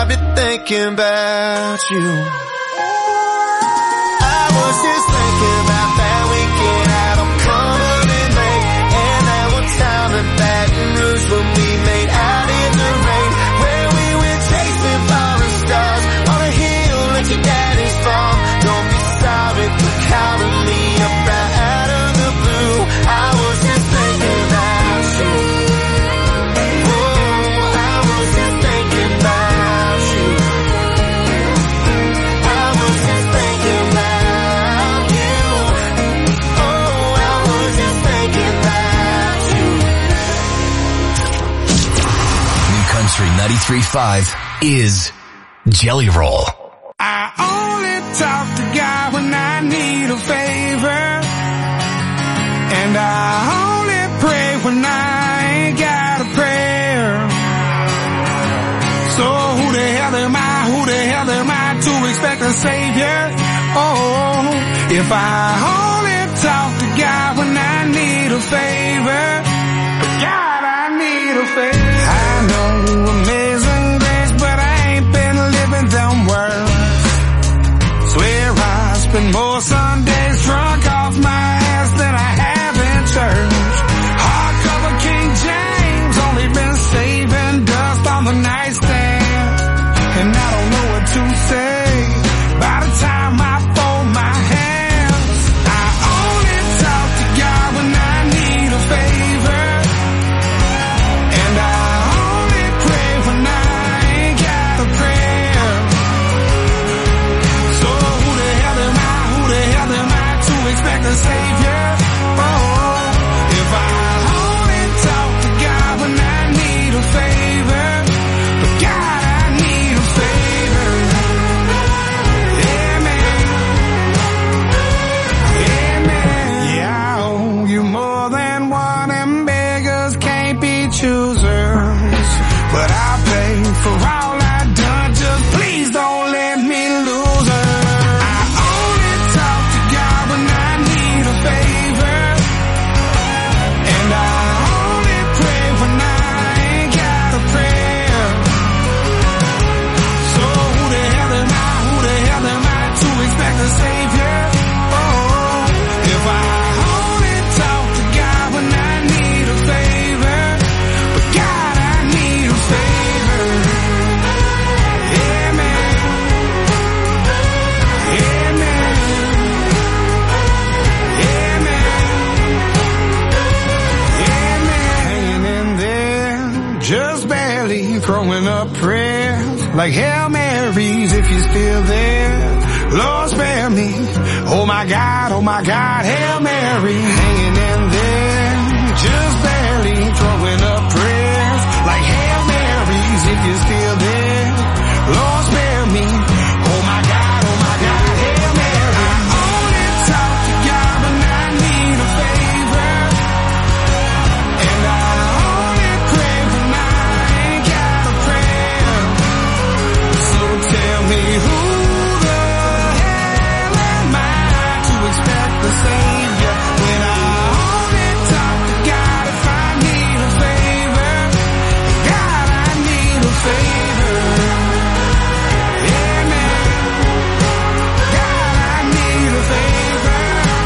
I've been thinking about you. I was just thinking about that weekend out on Cumberland Lake, and that one time in Baton Rouge when we made out in the rain, where we went chasing falling stars on a hill that your daddy's from. Don't be sorry for calling me up right out of the blue. I was just thinking about you. Oh, I was just thinking about you. I was just thinking about you. Oh, I was just thinking about you. New Country 93.5 is Jelly Roll. I only talk to God when I need a favor, and I only pray when I ain't got a prayer. So who the hell am I to expect a savior? Oh, if I only talk to God when I need a favor, God, I need a favor. I know amazing grace, but I ain't been living them words. Swear I spend more Sundays drunk off my ass than I have in church. Hardcover King James, only been saving dust on the nightstand, and I don't know what to say by the time I fold my hands. I only talk to God when I need a favor, and I only pray when I ain't got a prayer. So who the hell am I to expect a savior? Oh, if I only talk to God when I need a favor, but God, I need a favor. Amen. Amen. Yeah, I owe you more than one, and beggars can't be choosers, but I'll pay for all I've done. Just please don't let me lose her. I only talk to God when I need a favor, and I only pray when I ain't got a prayer. So who the hell am I to expect a savior? Oh, if I only talk to God when I need a favor, but God, I need a favor. Amen. Amen. Amen. Hanging in there, just barely throwing up prayers like Hail Marys if you're still there. Lord, spare me. Oh my God, Hail Mary. Hanging in there, just barely throwing up prayers like Hail Marys if you're still there. Lord, spare me. Oh my God, Hail Mary. I only talk to God when I need a favor, and I only pray when I ain't got a prayer. So tell me who the hell am I to expect the savior when I only talk to God if I need a favor? God, I need a favor. Amen. God, I need a favor.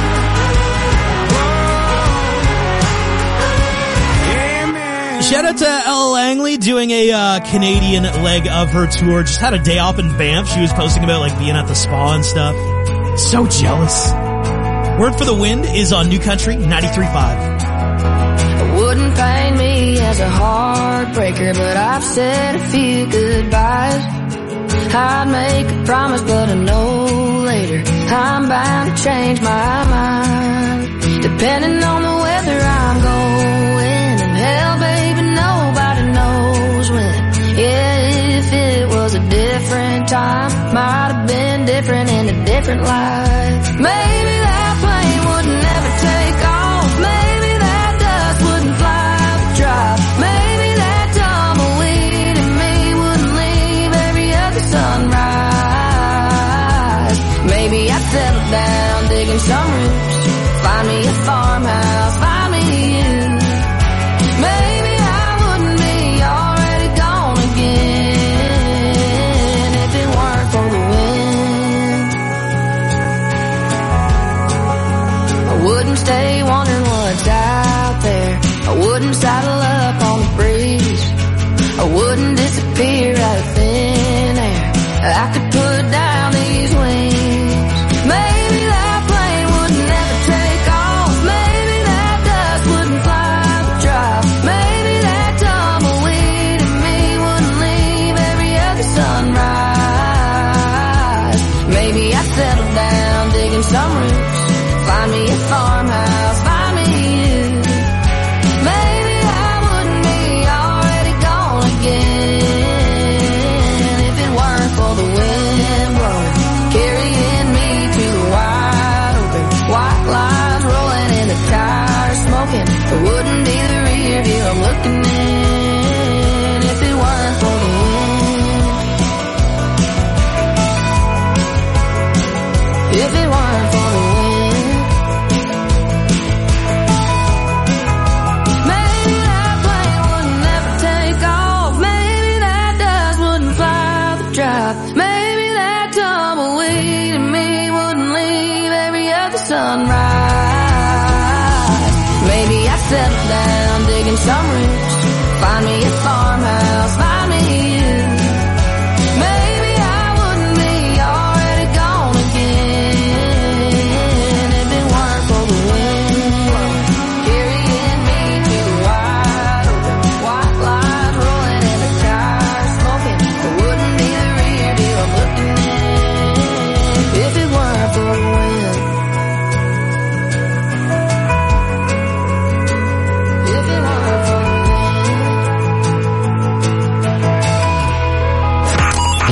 Whoa. Amen. Shout out to Ella Langley doing a Canadian leg of her tour. Just had a day off in Banff. She was posting about like being at the spa and stuff. So jealous. Word for the Wind is on New Country 93.5. It wouldn't pain me as a heartbreaker, but I've said a few goodbyes. I'd make a promise, but I know later I'm bound to change my mind. Depending on the weather I'm going, and hell, baby, nobody knows when. Yeah, if it was a different time, might have been different in a different life. Maybe that plane would never take off. Maybe that dust wouldn't fly the drive. Maybe that tumbleweed in me wouldn't leave every other sunrise. Maybe I'd settle down digging some roots, find me a farmhouse, find me you. Maybe I wouldn't be already gone again.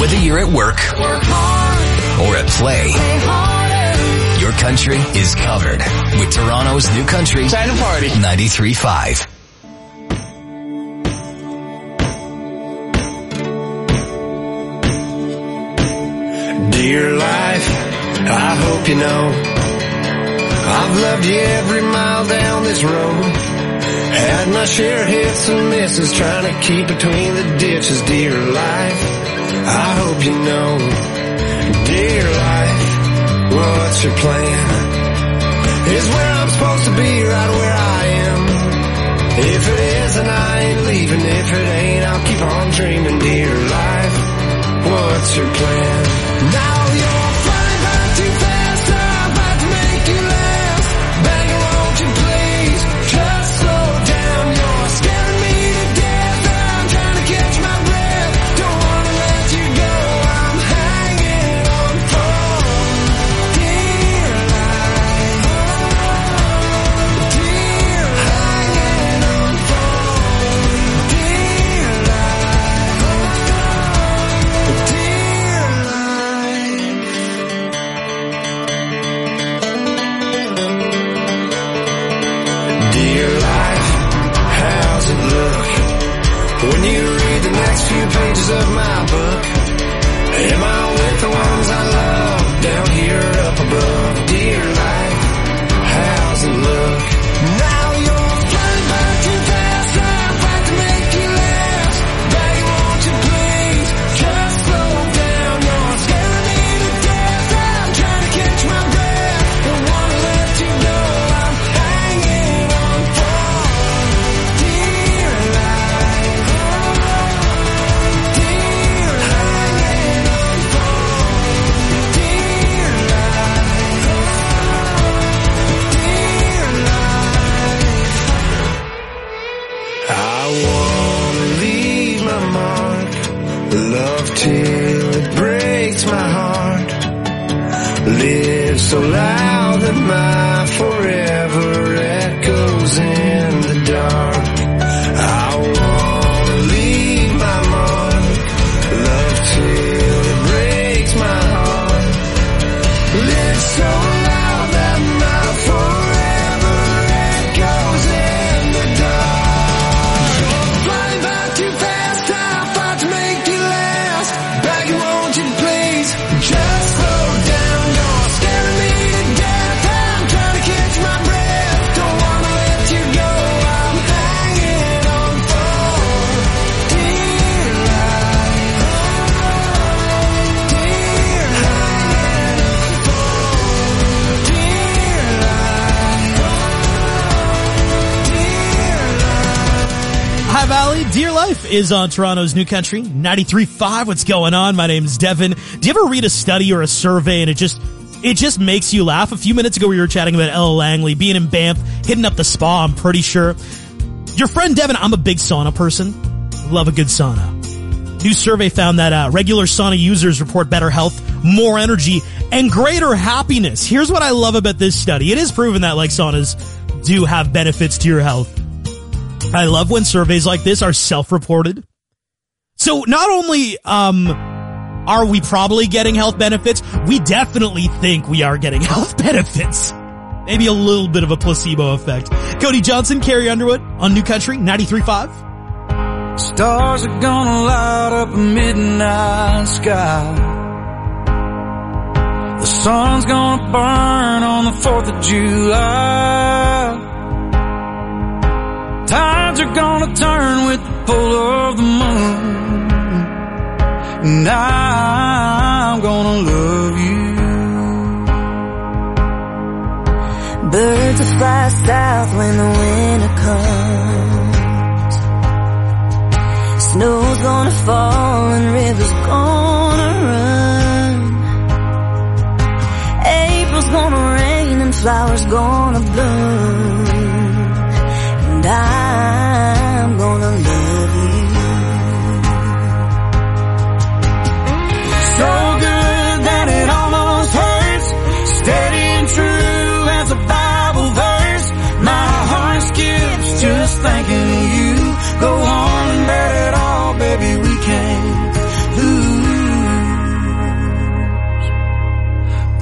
Whether you're at work or at play, your country is covered with Toronto's New Country. Time to party. 93.5. Dear life, I hope you know I've loved you every mile down this road. Had my share of hits and misses, trying to keep between the ditches. Dear life, I hope you know. Dear life, what's your plan? Is where I'm supposed to be, right where I am. If it is, then I ain't leaving. If it ain't, I'll keep on dreaming. Dear life, what's your plan? Now you're flying by too fast, I'm about to make you last. Baby, won't you please just slow down? You're scaring me to death, I'm trying to catch my breath. Don't wanna let you go, I'm hanging on for dear life. Dear, hanging on for dear life. Dear life. Dear life, how's it look when you read the next few pages of my book? Am I with the ones I love down here up above? Dear life, how's it look? Now you're flying by too fast, I'm about to make you last. Baby, won't you please just slow down? You're scaring me to death, I'm trying to catch my breath. Don't wanna let you go, I'm hanging on for dear life. Dear, hanging on for dear life. Dear life. I wanna leave my mark, love till it breaks my heart. Live so loud that my forever echoes in the dark. I wanna leave my mark, love till it breaks my heart. Live so loud that my forever echoes in the dark. You're flying by too fast, I'm about to make you last. Baby, won't you please just slow down? You're scaring me to death, I'm trying to catch my breath. Don't wanna let you go, I'm hanging on for dear life. Dear, hanging on for dear life. Dear life. Hi Valley, Dear Life is on Toronto's New Country, 93.5. What's going on? My name's Devin. Do you ever read a study or a survey and it just makes you laugh? A few minutes ago we were chatting about Ella Langley being in Banff, hitting up the spa, I'm pretty sure. Your friend Devin, I'm a big sauna person. Love a good sauna. New survey found that regular sauna users report better health, more energy, and greater happiness. Here's what I love about this study. It is proven that like saunas do have benefits to your health. I love when surveys like this are self-reported. So not only are we probably getting health benefits, we definitely think we are getting health benefits. Maybe a little bit of a placebo effect. Cody Johnson, Carrie Underwood on New Country 93.5. Stars are gonna light up a midnight sky. The sun's gonna burn on the 4th of July. Tides are gonna turn with the pull of the moon. And I'm gonna love you. Birds will fly south when the winter comes. Snow's gonna fall and rivers gonna run. April's gonna rain and flowers gonna bloom. And I'm gonna love you. So good that it almost hurts. Steady and true as a Bible verse. My heart skips just thinking of you. Go on and bet it all, baby, we can't lose.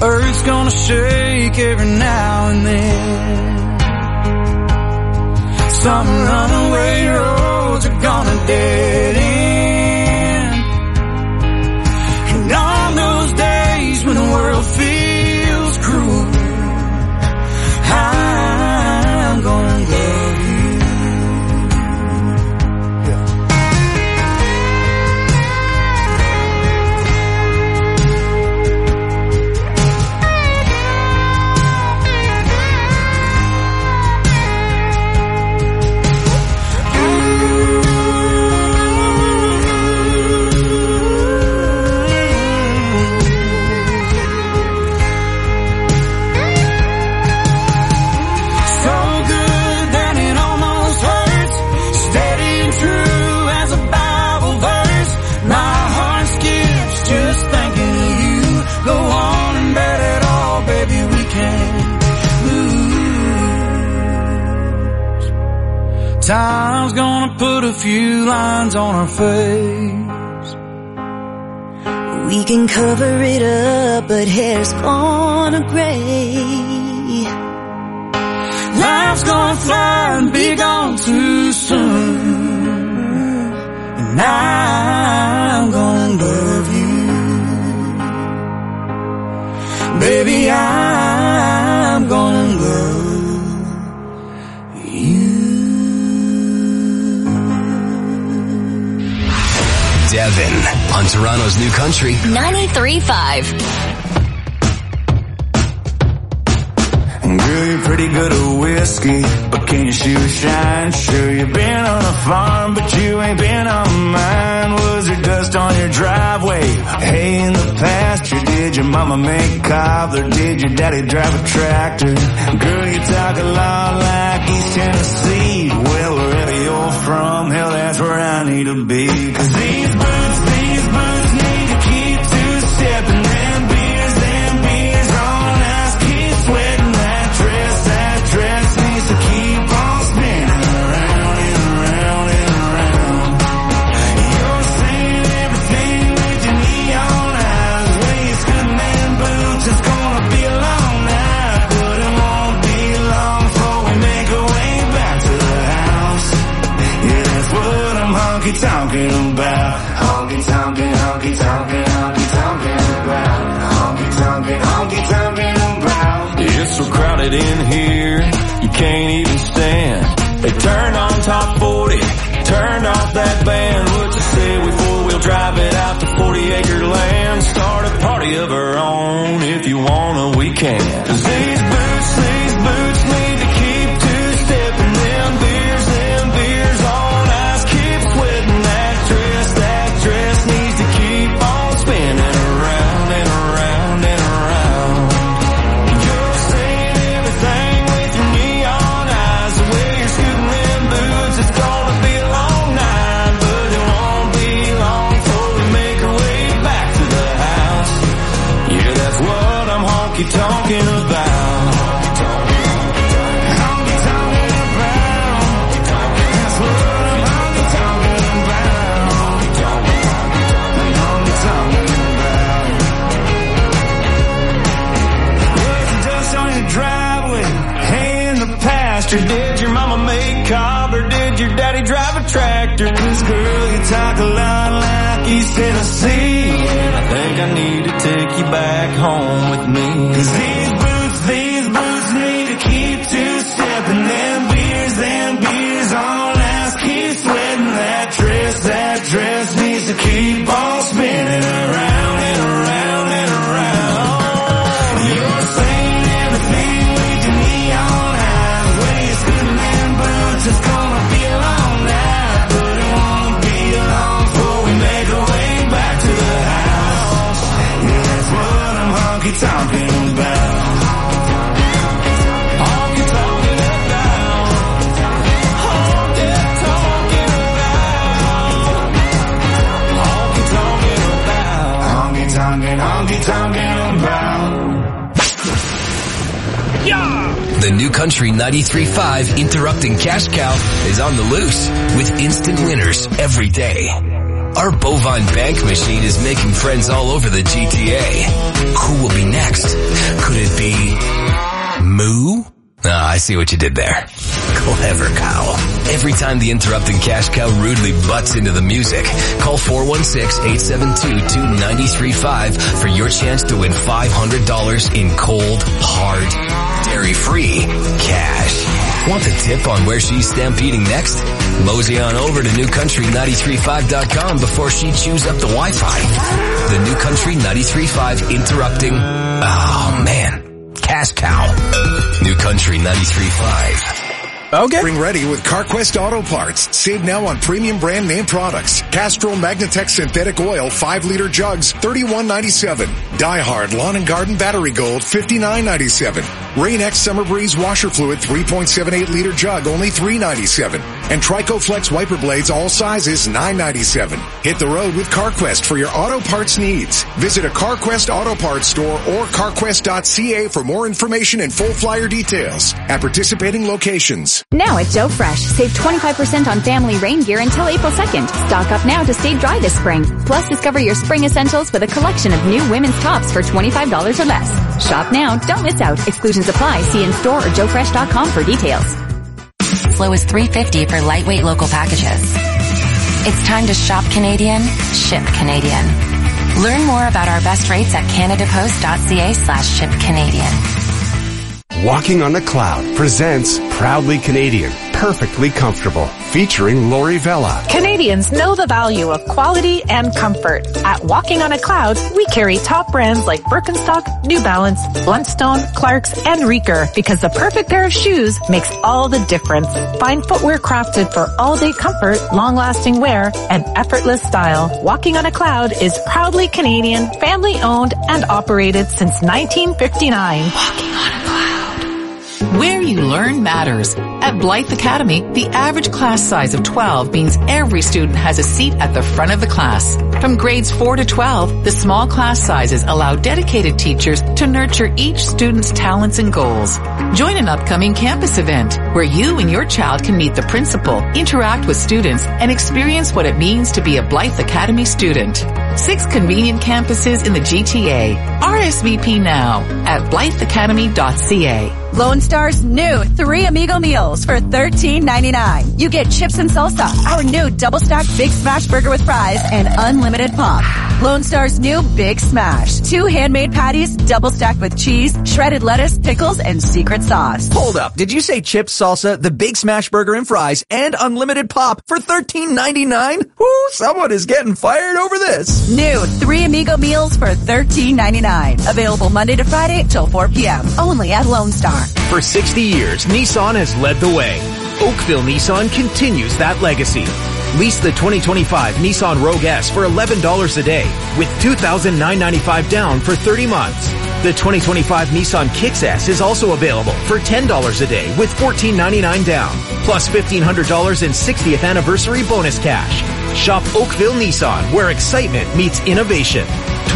earth's gonna shake every now and then. Some runaway roads are gonna dead end. And on those days when the world feels cruel, I'm gonna love you. Time's gonna put a few lines on our face. We can cover it up, but hair's gonna gray. Life's gonna fly and be gone too soon. And I'm gonna love you. Baby, I'm gonna love you. Devin on Toronto's New Country 93.5. Girl, you're pretty good at whiskey, but can you shoot shine? Sure, you've been on a farm, but you ain't been on mine. Was there dust on your driveway? Hay in the pasture? Did your mama make cobbler? Did your daddy drive a tractor? Girl, you talk a lot like East Tennessee. Well, wherever you're from, hell, that's where I need to be. 'Cause these boots need to keep two-stepping. Them beers on ice, keep sweating. That dress needs to keep on spinning around and around and around. You're saying everything with your neon eyes. Way you're scooting them boots, it's gonna be a long night, but it won't be long before we make our way back to the house. Yeah, that's what I'm honky-tonking about. Honky-tonking, honky-tonking, honky-tonking about. Honky-tonking, honky-tonking about. It's so crowded in here, you can't even stand. They turned on top 40, turned off that band. What you say we four-wheel drive it out to 40-acre land? Start a party of our own, if you wanna, we can. 'Cause these boots need to keep two-stepping. Them beers on ice, keep sweating. That dress needs to keep on spinning around and around and around. You're saying everything with your neon eyes. The way you're scooting them boots, it's gonna be a long night, but it won't be long before we make our way back to the house. Yeah, that's what I'm honky-tonking about. Honky-tonking about. That's what I'm honky-tonking about. Honky-tonking about. Was the dust on your driveway? Hay in the pasture? Did your mama make cob or did your daddy drive a tractor? 'Cause girl, you talk a lot like East Tennessee, and I think I need to take you back home with me. 'Cause these boots need to keep two-stepping. Them beers on ice, keep sweating. That dress needs to keep on spinning around and around and around. You're saying everything with your neon eyes. Way you're scooting them boots, it's gonna be a long night, but it won't be long before we make our way back to the house. Yeah, that's what I'm honky-tonking about. Honky-tonking about. Honky-tonking about. Honky-tonking about. Honky-tonking about. The New Country 93.5 Interrupting Cash Cow is on the loose with instant winners every day. Our bovine bank machine is making friends all over the GTA. Who will be next? Could it be Moo? Ah, I see what you did there. Clever cow. Every time the interrupting cash cow rudely butts into the music, call 416-872-2935 for your chance to win $500 in cold, hard, dairy-free cash. Want the tip on where she's stampeding next? Mosey on over to newcountry935.com before she chews up the Wi-Fi. The New Country 93.5 interrupting, oh man, cash cow. New Country 93.5. Okay. Spring ready with CarQuest Auto Parts. Save now on premium brand name products. Castrol Magnatech Synthetic Oil 5-liter jugs, $31.97. DieHard Lawn and Garden Battery Gold, $59.97. Rain-X Summer Breeze Washer Fluid 3.78-liter jug, only $3.97. And Trico Flex wiper blades, all sizes, $9.97. Hit the road with CarQuest for your auto parts needs. Visit a CarQuest Auto Parts store or carquest.ca for more information and full flyer details at participating locations. Now at Joe Fresh, save 25% on family rain gear until April 2nd. Stock up now to stay dry this spring. Plus, discover your spring essentials with a collection of new women's tops for $25 or less. Shop now, don't miss out. Exclusions apply. See in-store or joefresh.com for details. Low as $3.50 for lightweight local packages. It's time to shop Canadian, ship Canadian. Learn more about our best rates at canadapost.ca/shipcanadian. Walking on a Cloud presents Proudly Canadian, Perfectly Comfortable, featuring Lori Vella. Canadians know the value of quality and comfort. At Walking on a Cloud, we carry top brands like Birkenstock, New Balance, Bluntstone, Clarks, and Reeker because the perfect pair of shoes makes all the difference. Find footwear crafted for all-day comfort, long-lasting wear, and effortless style. Walking on a Cloud is proudly Canadian, family-owned, and operated since 1959. Walking on a Cloud. Where you learn matters. At Blythe Academy, the average class size of 12 means every student has a seat at the front of the class. From grades 4 to 12, the small class sizes allow dedicated teachers to nurture each student's talents and goals. Join an upcoming campus event where you and your child can meet the principal, interact with students, and experience what it means to be a Blythe Academy student. 6 convenient campuses in the GTA. RSVP now at blytheacademy.ca. Lone Star's new 3 Amigo meals for $13.99. You get chips and salsa, our new double-stacked Big Smash burger with fries, and unlimited pop. Lone Star's new Big Smash. 2 handmade patties, double-stacked with cheese, shredded lettuce, pickles, and secret sauce. Hold up. Did you say chips, salsa, the Big Smash burger and fries, and unlimited pop for $13.99? Whoo, someone is getting fired over this. New 3 Amigo meals for $13.99. Available Monday to Friday till 4 p.m. Only at Lone Star. For 60 years, Nissan has led the way. Oakville Nissan continues that legacy. Lease the 2025 Nissan Rogue S for $11 a day with $2,995 down for 30 months. The 2025 Nissan Kicks S is also available for $10 a day with $14.99 down, plus $1,500 in 60th anniversary bonus cash. Shop Oakville Nissan, where excitement meets innovation.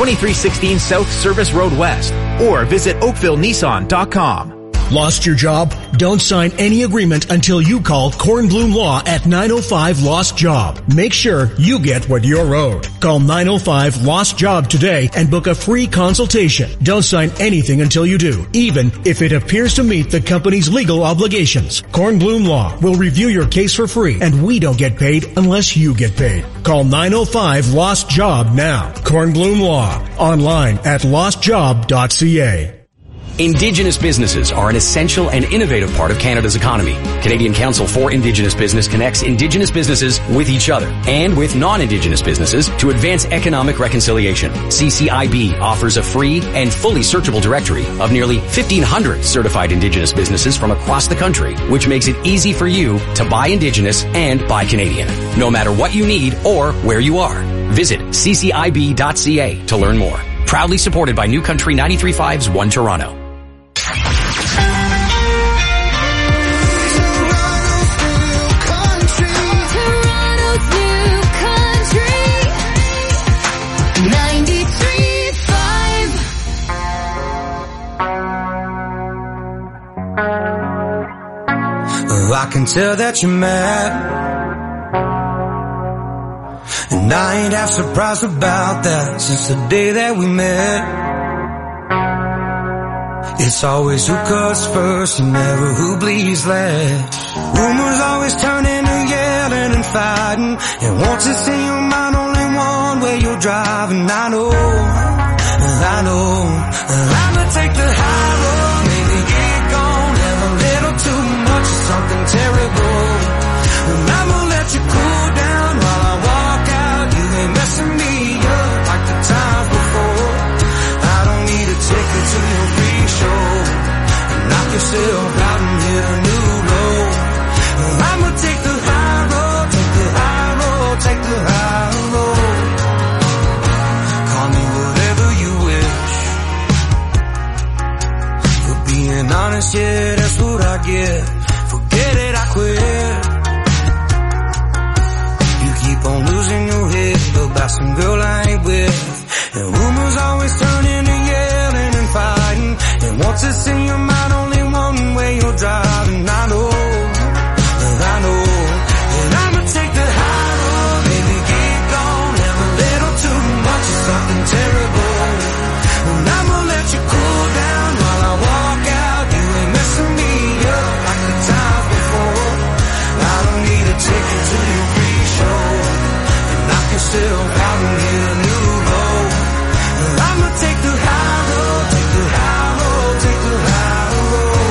2316 South Service Road West, or visit oakvillenissan.com. Lost your job? Don't sign any agreement until you call Kornblum Law at 905 Lost Job. Make sure you get what you're owed. Call 905 Lost Job today and book a free consultation. Don't sign anything until you do, even if it appears to meet the company's legal obligations. Kornblum Law will review your case for free, and we don't get paid unless you get paid. Call 905 Lost Job now. Kornblum Law. Online at lostjob.ca. Indigenous businesses are an essential and innovative part of Canada's economy. Canadian Council for Indigenous Business connects Indigenous businesses with each other and with non-Indigenous businesses to advance economic reconciliation. CCIB offers a free and fully searchable directory of nearly 1,500 certified Indigenous businesses from across the country, which makes it easy for you to buy Indigenous and buy Canadian, no matter what you need or where you are. Visit ccib.ca to learn more. Proudly supported by New Country 93.5's One Toronto. I can tell that you're mad. And I ain't half surprised about that since the day that we met. It's always who cuts first and never who bleeds last. Rumors always turn into yelling and fighting, and once it's in your mind only one way you're driving. I know I'ma take the high road, maybe get gone, have a little too much of something terrible. And I'ma let you cool down while I walk out. You ain't messing me up like the times before. I don't need a ticket to your free show. Knock yourself out and hit a new low. I'ma take the high road, take the high road, take the high road. Call me whatever you wish. For being honest, yeah, that's what I get. Forget it, I quit. You keep on losing your head about some girl I ain't with. And rumors always turn into yelling and fighting, and once it's in your mind only one way you're driving. I know. And I'ma take the high road, baby, get gone, have a little too much of something terrible. And I'ma let you cool down while I walk out. You ain't messing me up like the times before. I don't need a ticket to your free show. And knock yourself out and hit a new low. And I'ma take the high road, take the high road, take the high road.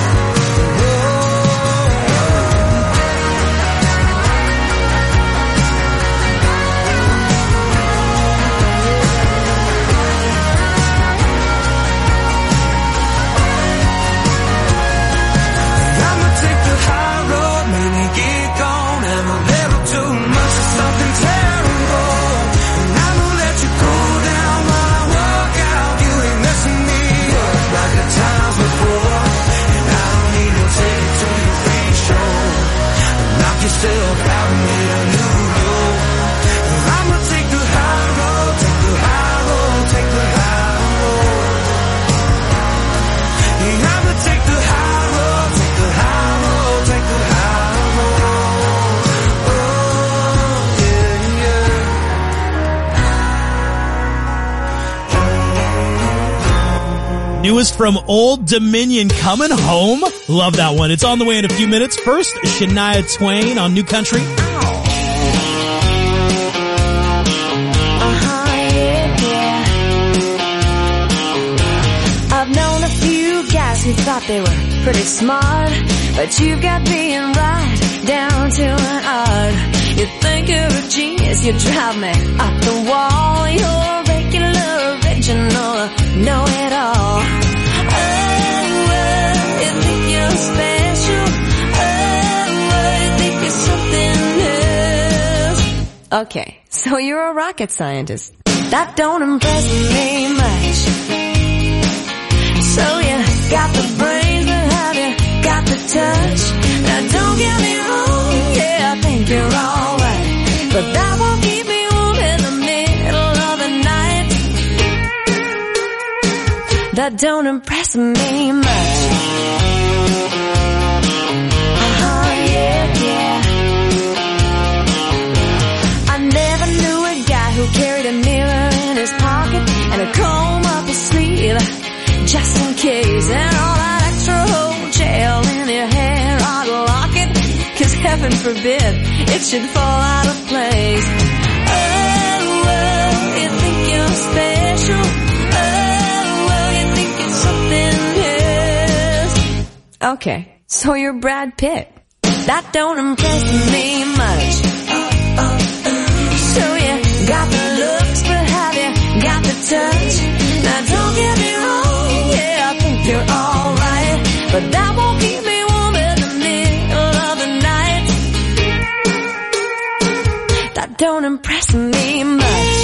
Yourself out and hit a new low. I'ma take the high road, take the high road, take the high road. Yeah, I'ma take the high road, take the high road, take the high road. Oh, yeah, yeah. Newest from Old Dominion, Coming Home. Love that one. It's on the way in a few minutes. First, Shania Twain on New Country. I've known a few guys who thought they were pretty smart, but you've got being right down to an art. You think you're a genius, you drive me up the wall. You're regular, original, know-it-all. Special. Oh, you think you're something else. Okay, so you're a rocket scientist. That don't impress me much. So you got the brains, but have you got the touch? Now don't get me wrong, yeah, I think you're alright, but that won't keep me warm in the middle of the night. That don't impress me much. Carried a mirror in his pocket and a comb up his sleeve just in case, and all that extra whole gel in your hair. I'd lock it, 'cause heaven forbid it should fall out of place. Oh, well, you think you're special. Oh, well, you think you're something else. Okay, so you're Brad Pitt. That don't impress me much. So you got the looks, but have you got the touch? Now don't get me wrong, yeah, I think you're alright, but that won't keep me warm in the middle of the night. That don't impress me much.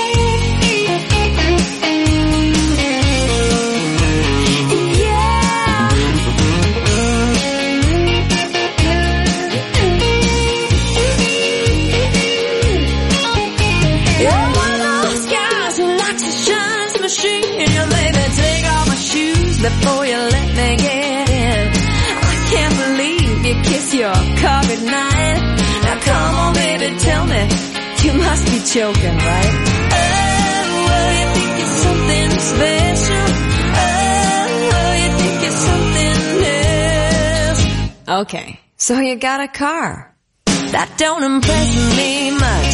Before you let me get in, I can't believe you kiss your car goodnight. Now come on baby, tell me You must be joking, right? Oh, you think it's something special. Oh, you think it's something else. Okay, so you got a car. That don't impress me much.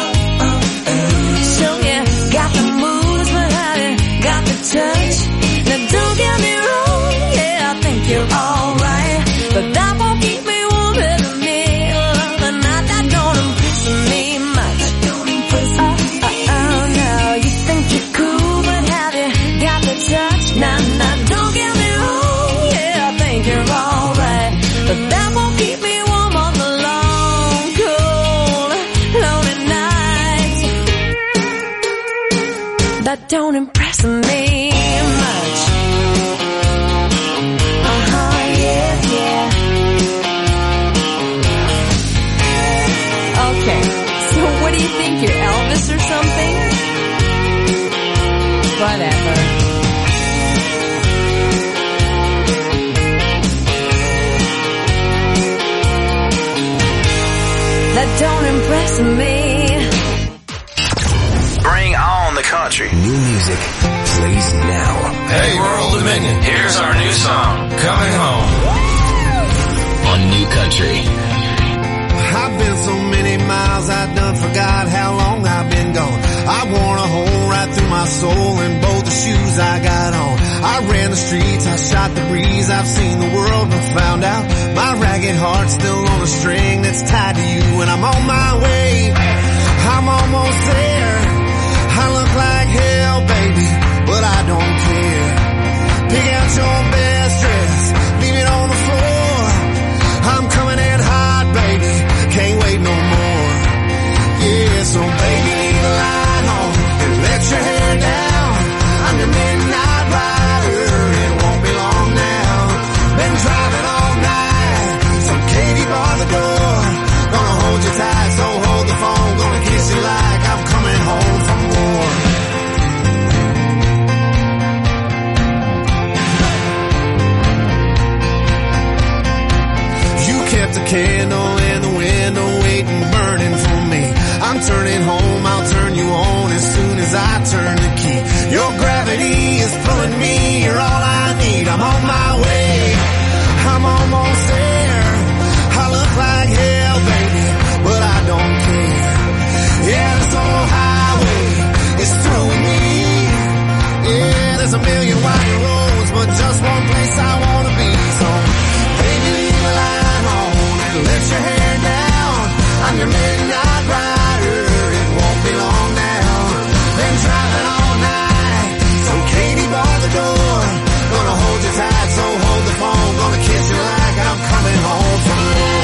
So you got the moves, but how you got the touch? Now don't get me wrong, yeah, I think you're alright, but that won't keep me warm in the middle of the night. That don't impress me much. Oh, no, you think you're cool, but have you got the touch? Nah, don't get me wrong, yeah, I think you're alright, but that won't keep me warm on the long, cold, lonely nights. That don't impress me much. Okay, so what do you think, you're Elvis or something? Whatever. That don't impress me. Bring on the country. New music plays now. Hey, World Dominion, here's our new song, Coming Home. On New Country. I've been so many miles, I done forgot how long I've been gone. I worn a hole right through my soul in both the shoes I got on. I ran the streets, I shot the breeze, I've seen the world and found out my ragged heart's still on a string that's tied to you, and I'm on my way. I'm almost there. I look like hell, baby, but I don't care. Pick out your best dress, leave it on the floor. I'm coming in hot, baby, can't wait no more. Yeah, so baby, leave the light on and let your hair down. I'm your midnight rider, it won't be long now. Been driving all night, so Katie bar the door. Gonna hold you tight, so hold the phone. Gonna kiss you like I'm coming home from war. You kept a candle in the window, waiting, burning for me. I'm turning home, I'll turn you on as soon as I turn the key. Your gravity is pulling me, you're all I need. I'm on my way, I'm almost there. I look like hell, baby, but I don't care. Yeah, this old highway is through with me. Yeah, there's a million wide roads, but just one place I wanna be. So, baby, leave the light on and let your hair down. I'm your midnight rider, it won't be long now. Been driving all night, so Katie bar the door. Gonna hold you tight, so hold the phone. Gonna kiss you like I'm coming home from war.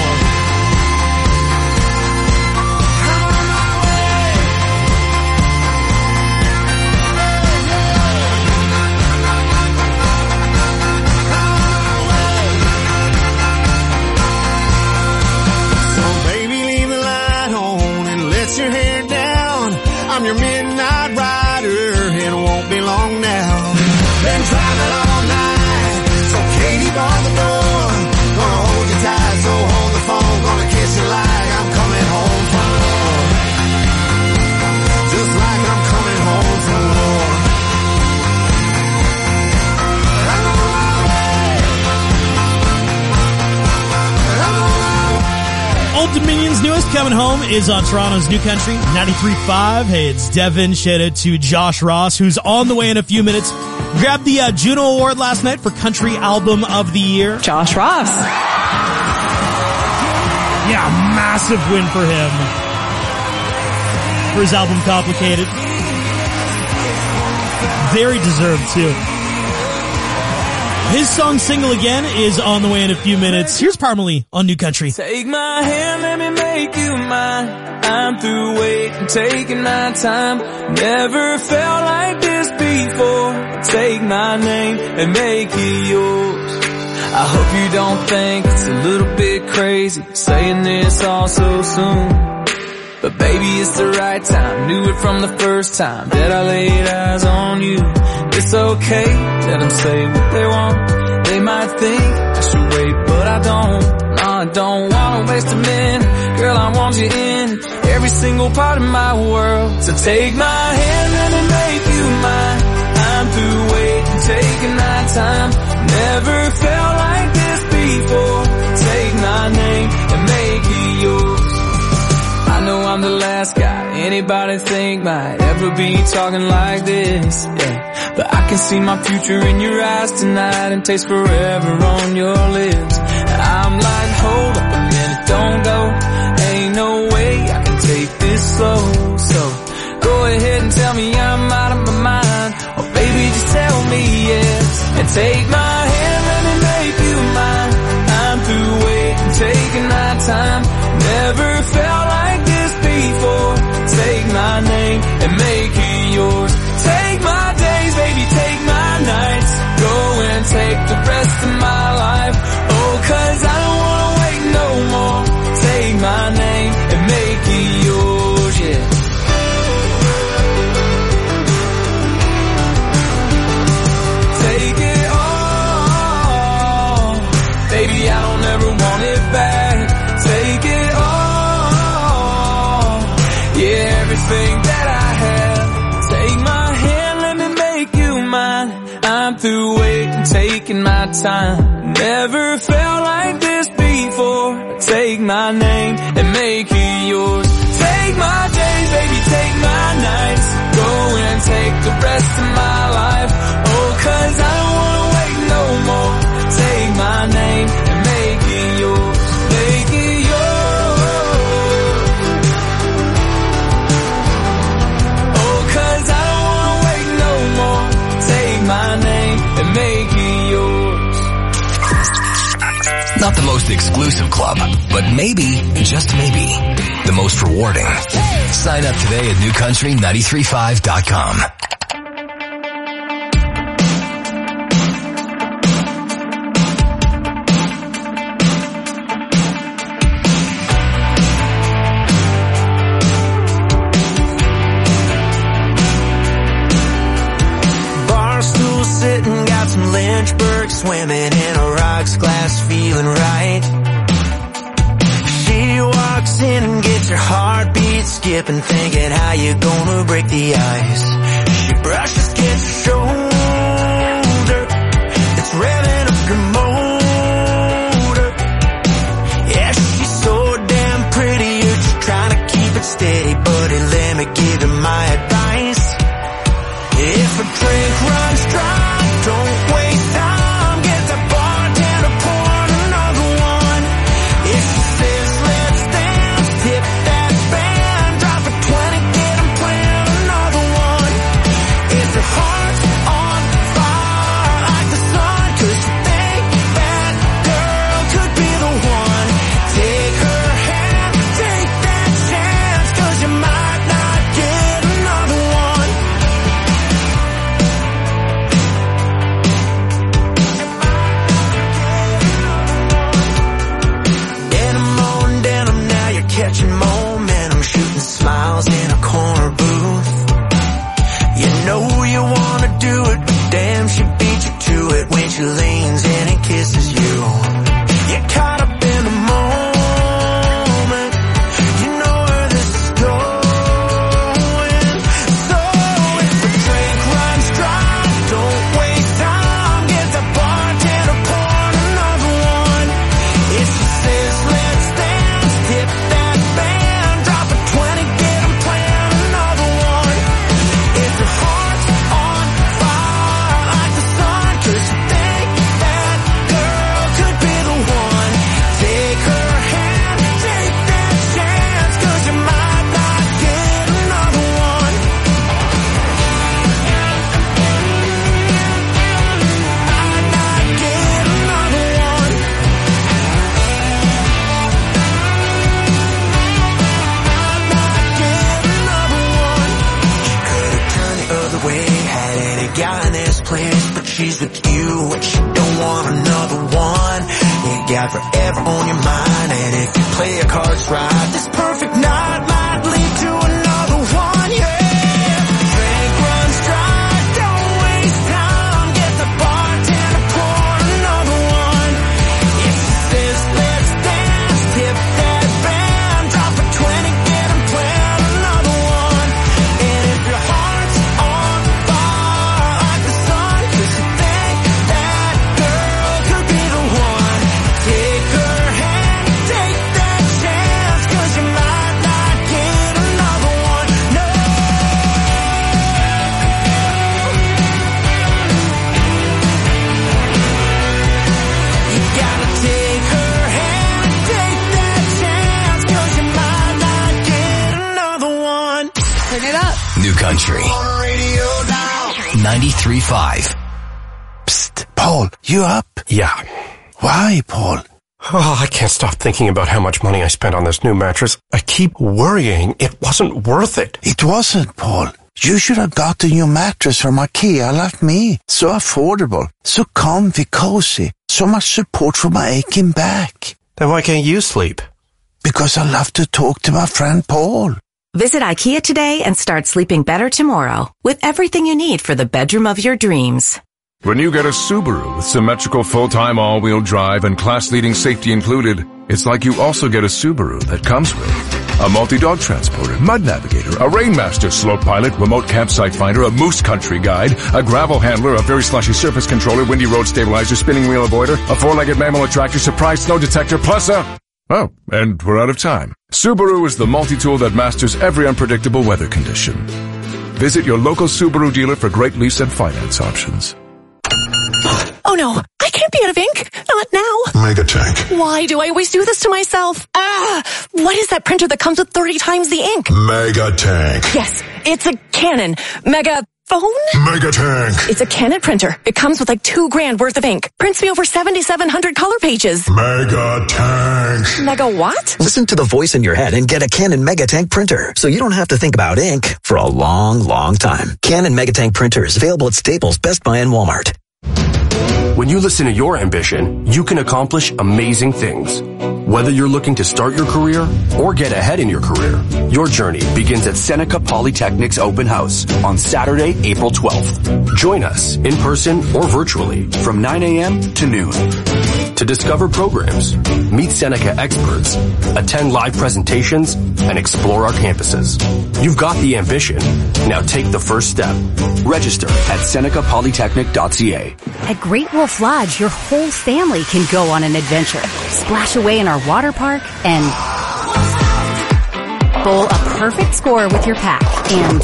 Your hair down, I'm your midnight rider, it won't be long now. Been driving all night, so Katie bar the door. Gonna hold you tight, so hold the phone. Gonna kiss you like I'm coming home from war. Just like I'm coming home from war. Old Dominion's newest, Coming Home, is on Toronto's New Country 93.5. Hey, it's Devin. Shout out to Josh Ross, who's on the way in a few minutes. Grabbed the Juno Award last night for Country Album of the Year. Josh Ross. Yeah, massive win for him. For his album Complicated. Very deserved, too. His song Single Again is on the way in a few minutes. Here's Parmalee on New Country. Take my hand, let me make you mine. I'm through waiting, taking my time. Never felt like this before. Take my name and make it yours. I hope you don't think it's a little bit crazy saying this all so soon. But baby, it's the right time. Knew it from the first time that I laid eyes on you. It's okay, let them say what they want. They might think I should wait, but I don't. No, I don't wanna waste a minute. Girl, I want you in every single part of my world. So take my hand, let me make you mine. I'm through waiting, taking my time. Never felt like this before. Take my name and make it yours. I know I'm the last guy anybody think might ever be talking like this, yeah. But I can see my future in your eyes tonight and taste forever on your lips. I'm like, hold up a minute, don't go. Ain't no way I can take this slow. So go ahead and tell me I'm out of my mind. Oh baby, just tell me yes. And take my hand, let me make you mine. I'm through waiting, taking my time. Never felt like this before. Take my name and make it yours. Take my days, baby, take my nights. Go and take the rest of my life. Oh, 'cause I don't wanna wait no more. Take my name and make it yours, yeah. Take it all. Baby, I don't ever want it back. Take it all. Yeah, everything that I have. Take my hand, let me make you mine. I'm through waiting, taking my time. Never felt like this before. Take my name and make it yours. Take my days, baby, take my nights. Go and take the rest of my life. Oh, 'cause I don't wanna wait no more. Take my name and make it yours. Make it yours. Oh, 'cause I don't wanna wait no more. Take my name and make it yours. Not the most exclusive club, but maybe, just maybe, the most rewarding. Sign up today at newcountry935.com. Barstool sitting, got some Lynchburg swimming in a rocks glass, feeling right. She walks in and gets her heartbeat skipping, thinking how you gonna break the ice. She brushes against her shoulder, it's revving up her motor. Yeah, she's so damn pretty, you're just trying to keep it steady. Buddy, let me give you my advice. If a drink runs dry, don't waste time. Get the bartender, pour another one. If she says let's dance, tip that band. Drop a 20, get 'em playing another one. If your heart's on fire like the sun, 'cause you think that girl could be the one. Take her hand, take that chance, 'cause you might not get another one. Denim, now you're catching momentum, shooting smiles in a corner booth. You know you wanna do it, but damn, she beat you to it when she leans in and kisses you. You're caught up in the moment, you know where this is going. So if the drink runs dry, don't waste time. Get the bartender, pour another one. If she says let's dance, tip that band. Drop a 20, get 'em playing another one. If your heart's on fire like the sun, 'cause you think that girl could be the one. Take her hand, take that chance, 'cause you might not get another one. Might not get another one. Could've turned the other way, had any guy in this place, but she's with you and she don't want another one. You got forever on your mind, and if you play your cards right, this perfect night might lead to another one, yeah. Drink runs dry, don't waste time. Get the bartender, pour another one. If she says let's dance, tip that band. Drop a 20, get 'em playing Country. 93.5. Psst, Paul, you up? Yeah. Why, Paul? Oh, I can't stop thinking about how much money I spent on this new mattress. I keep worrying it wasn't worth it. It wasn't, Paul. You should have got a new mattress from IKEA like me. So affordable, so comfy, cozy, so much support for my aching back. Then why can't you sleep? Because I love to talk to my friend Paul. Visit IKEA today and start sleeping better tomorrow with everything you need for the bedroom of your dreams. When you get a Subaru with symmetrical full-time all-wheel drive and class-leading safety included, it's like you also get a Subaru that comes with a multi-dog transporter, mud navigator, a Rainmaster slope pilot, remote campsite finder, a moose country guide, a gravel handler, a very slushy surface controller, windy road stabilizer, spinning wheel avoider, a four-legged mammal attractor, surprise snow detector, plus a... Oh, and we're out of time. Subaru is the multi-tool that masters every unpredictable weather condition. Visit your local Subaru dealer for great lease and finance options. Oh no, I can't be out of ink. Not now. Megatank. Why do I always do this to myself? What is that printer that comes with 30 times the ink? Megatank. Yes, it's a Canon. Megaphone? Megatank. It's a Canon printer. It comes with like $2,000 worth of ink. Prints me over 7,700 color pages. Megatank. Mega what? Listen to the voice in your head and get a Canon Megatank printer, so you don't have to think about ink for a long, long time. Canon Megatank printers available at Staples, Best Buy, and Walmart. When you listen to your ambition, you can accomplish amazing things. Whether you're looking to start your career or get ahead in your career, your journey begins at Seneca Polytechnic's open house on Saturday, April 12th. Join us in person or virtually from 9 a.m. to noon. To discover programs, meet Seneca experts, attend live presentations, and explore our campuses. You've got the ambition. Now take the first step. Register at senecapolytechnic.ca. At Great Wolf Lodge, your whole family can go on an adventure. Splash away in our water park and bowl a perfect score with your pack and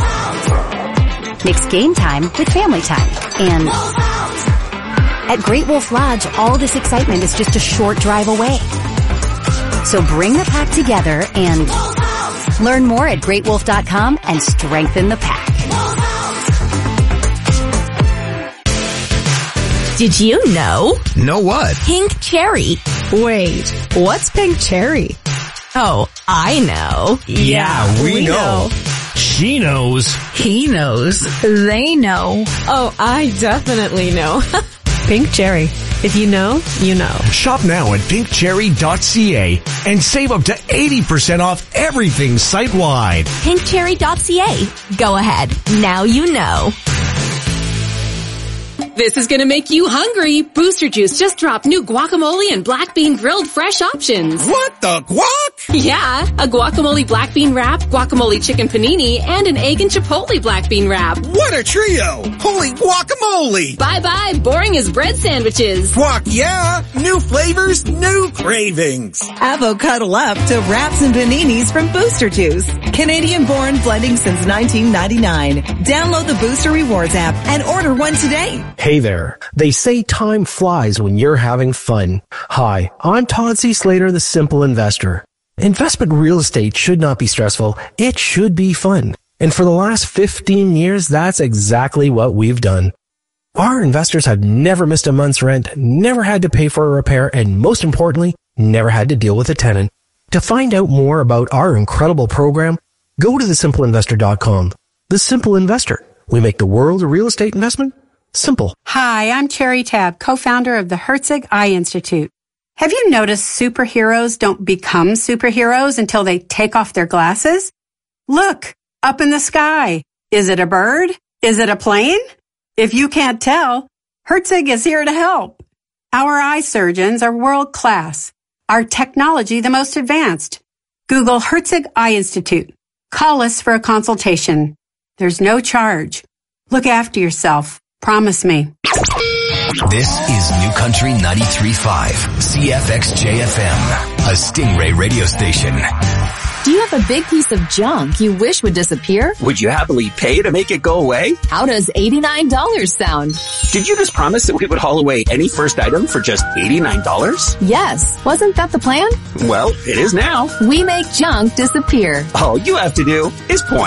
mix game time with family time. And at Great Wolf Lodge, all this excitement is just a short drive away. So bring the pack together and learn more at greatwolf.com and strengthen the pack. Did you know? Know what? Pink cherry. Wait, what's pink cherry? Oh, I know. Yeah, we know. She knows. He knows. They know. Oh, I definitely know. Pink cherry. If you know, you know. Shop now at pinkcherry.ca and save up to 80% off everything site-wide. Pinkcherry.ca. Go ahead. Now you know. This is gonna make you hungry. Booster Juice just dropped new guacamole and black bean grilled fresh options. What the guac? Yeah, a guacamole black bean wrap, guacamole chicken panini, and an egg and chipotle black bean wrap. What a trio! Holy guacamole! Bye-bye, boring as bread sandwiches. Guac, yeah! New flavors, new cravings. Avo cuddle up to wraps and paninis from Booster Juice. Canadian-born blending since 1999. Download the Booster Rewards app and order one today. Hey there. They say time flies when you're having fun. Hi, I'm Todd C. Slater, the Simple Investor. Investment real estate should not be stressful. It should be fun. And for the last 15 years, that's exactly what we've done. Our investors have never missed a month's rent, never had to pay for a repair, and most importantly, never had to deal with a tenant. To find out more about our incredible program, go to thesimpleinvestor.com. The Simple Investor. We make the world of real estate investment simple. Hi, I'm Cherry Tabb, co-founder of the Herzig Eye Institute. Have you noticed superheroes don't become superheroes until they take off their glasses? Look, up in the sky. Is it a bird? Is it a plane? If you can't tell, Herzig is here to help. Our eye surgeons are world class. Our technology the most advanced. Google Herzig Eye Institute. Call us for a consultation. There's no charge. Look after yourself. Promise me. This is New Country 93.5, CFXJFM, a Stingray radio station. Do you have a big piece of junk you wish would disappear? Would you happily pay to make it go away? How does $89 sound? Did you just promise that we would haul away any first item for just $89? Yes. Wasn't that the plan? Well, it is now. We make junk disappear. All you have to do is point.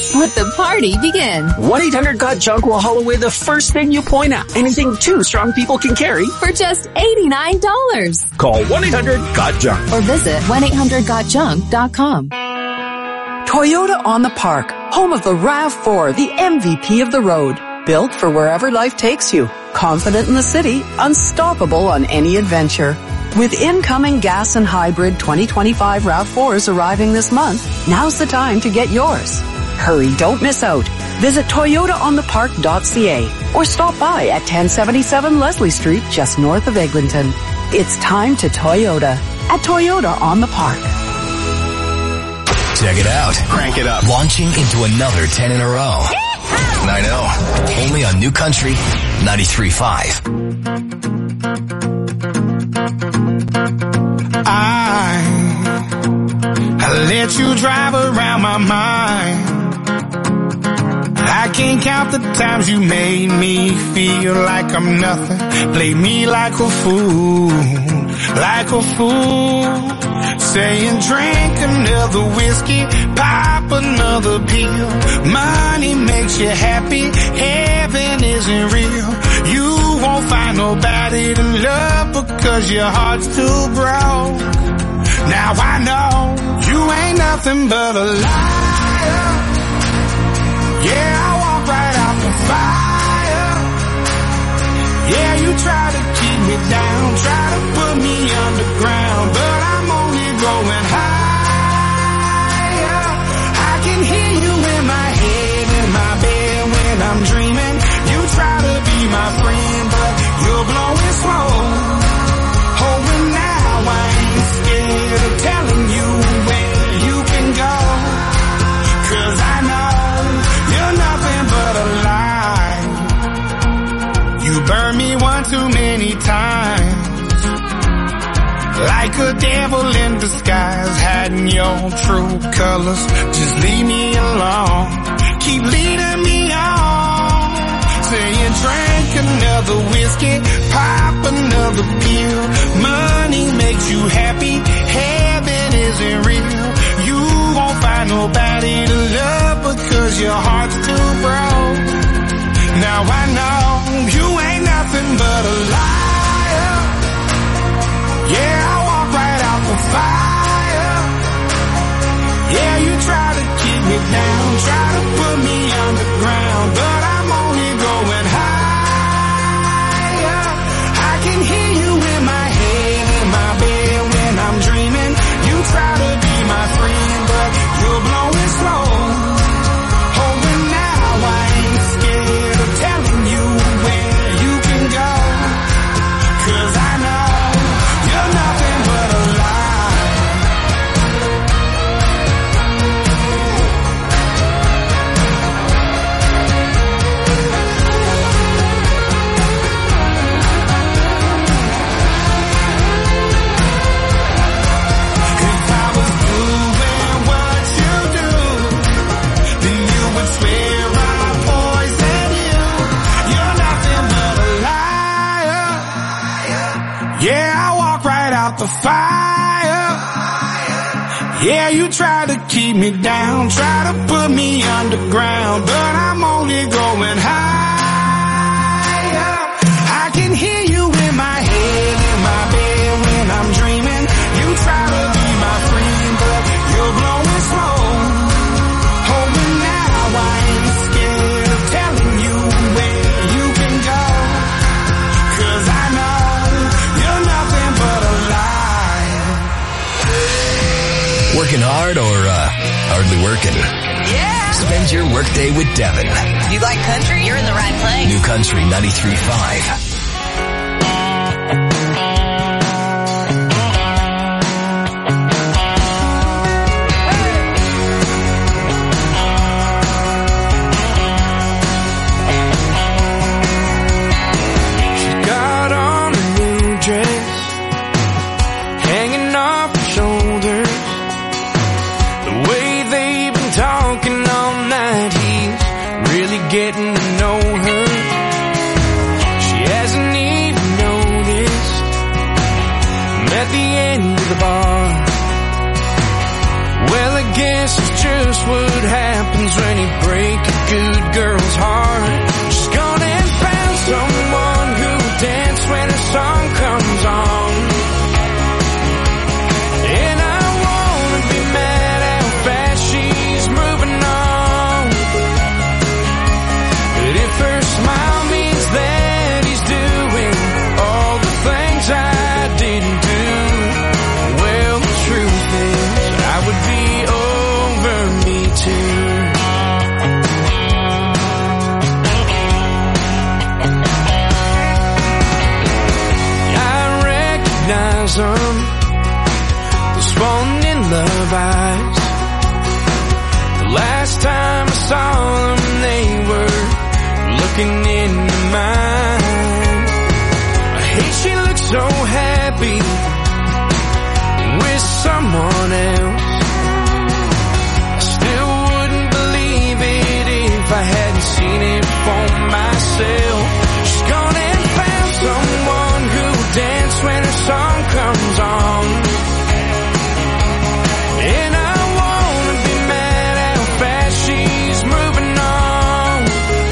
Let the party begin. 1-800-GOT-JUNK will haul away the first thing you point at. Anything two strong people can carry. For just $89. Call 1-800-GOT-JUNK. Or visit 1-800-GOTJUNK.com. Toyota on the Park, home of the RAV4, the MVP of the road. Built for wherever life takes you. Confident in the city, unstoppable on any adventure. With incoming gas and hybrid 2025 RAV4s arriving this month, now's the time to get yours. Hurry, don't miss out. Visit ToyotaOnThePark.ca or stop by at 1077 Leslie Street, just north of Eglinton. It's time to Toyota at Toyota on the Park. Check it out. Crank it up. Launching into another 10 in a row. I know. Only on New Country 93.5. I let you drive around my mind. I can't count the times you made me feel like I'm nothing. Play me like a fool, like a fool. Saying drink another whiskey, pop another pill. Money makes you happy, heaven isn't real. You won't find nobody to love because your heart's too broke. Now I know you ain't nothing but a liar. Yeah, I walk right out the fire. Yeah, you try to keep me down, try to put me underground, but I'm only going higher. I can hear you in my head, in my bed when I'm dreaming. You try to be my friend, but you're blowing smoke. Oh, and now I ain't scared of telling you where you can go, 'cause I know you're nothing but a lie. You burned me one too many times, like a devil in disguise, hiding your true colors. Just leave me alone, keep leading me on. Saying drink another whiskey, pop another pill. Money makes you happy, heaven isn't real. You won't find nobody to love because your heart's too broke. Now I know you ain't nothing but a liar. Yeah, I walk right out the fire. Yeah, you try to keep me down, try to put me underground, but I'm only going higher. I can hear you in my head, in my bed when I'm dreaming. You try to be my friend, but you're blowing smoke. Oh, and now I ain't scared of telling you where you can go, 'cause I know you're nothing but a lie. If I was doing what you do, then you would swear I poisoned you. You're nothing but a liar. Yeah, I walk right out the fire. Yeah, you try to keep me down, try to put me underground, but I'm only going higher. I can hear you in my head, in my bed when I'm dreaming. You try to be my friend, but you're blowing smoke. Oh, and now I ain't scared of telling you where you can go, 'cause I know you're nothing but a lie. Working hard or hardly working? Yeah. Spend your workday with Devin. You like country? You're in the right place. New Country 93.5. She got on a new dress, hanging off her shoulders. The way they've been talking all night, he's really getting to know her. She hasn't even noticed. I'm at the end of the bar. Well, I guess this is just what happens when you break a good girl's heart. She's gone and found someone who will dance when her song comes on. And I wanna be mad how fast she's moving on. But if her smile means that he's doing all the things I didn't do, well, the truth is I would be over me too. I recognize them, those falling in love eyes. The last time I saw them, they were looking into mine. I hate she looks so happy with someone else. I still wouldn't believe it if I hadn't seen it for myself. She's gone and found someone who'll dance when her song comes on. And I wanna be mad how fast she's moving on.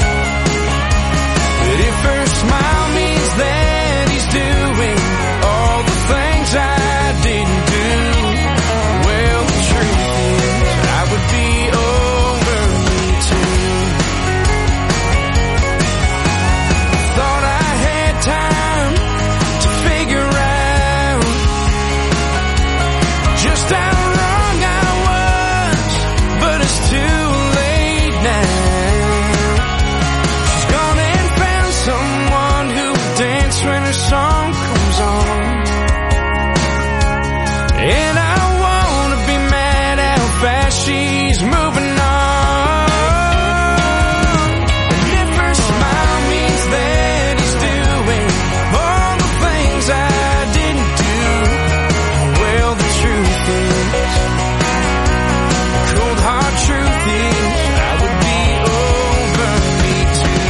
But if her smile means that he's doing all the things I didn't do, well, the truth is I would be over me too. Thought I had time to figure out just how wrong I was, but it's too late now. She's gone and found someone who will dance when her song comes on. And I wanna be mad how fast she's moving on. And if her smile means that he's doing all the things I didn't do, well, the truth is, the cold hard truth is, I would be over me too.